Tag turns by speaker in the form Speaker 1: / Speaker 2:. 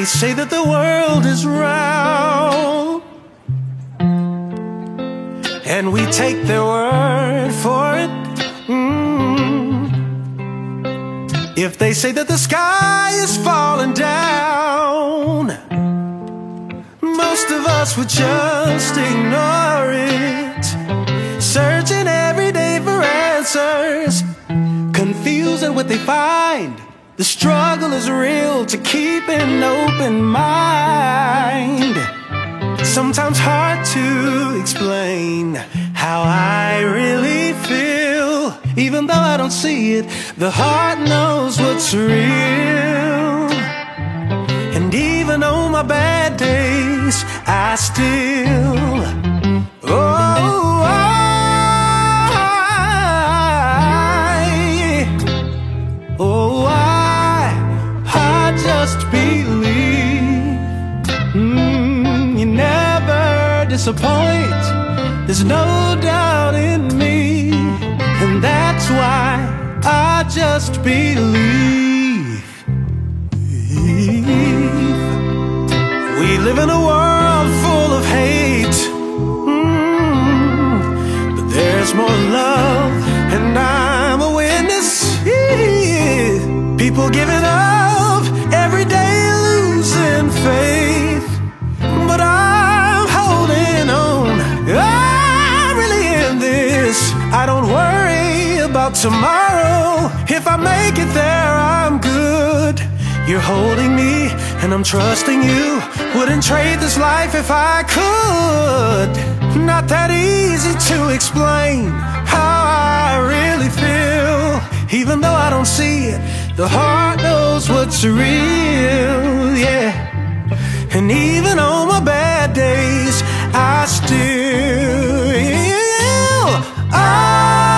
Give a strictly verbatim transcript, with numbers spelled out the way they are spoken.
Speaker 1: say that the world is round, and we take their word for it. mm. If they say that the sky is falling down, most of us would just ignore it, searching every day for answers, confused at what they find. The struggle is real to keep an open mind. Sometimes hard to explain how I really feel. Even though I don't see it, the heart knows what's real. And even on my bad days, I still, oh, I, oh, I, I just believe. Mm, you never disappoint, there's no doubt in me, and that's why I just believe. We live in a world full of hate, mm, but there's more love, and I'm a witness. People giving up every day, losing faith, but I'm holding on. I'm really in this. I don't worry about tomorrow. If I make it there, I'm good. You're holding me, and I'm trusting you. Wouldn't trade this life if I could. Not that easy to explain how I really feel. Even though I don't see it, the heart knows what's real, yeah. And even on my bad days, I still, I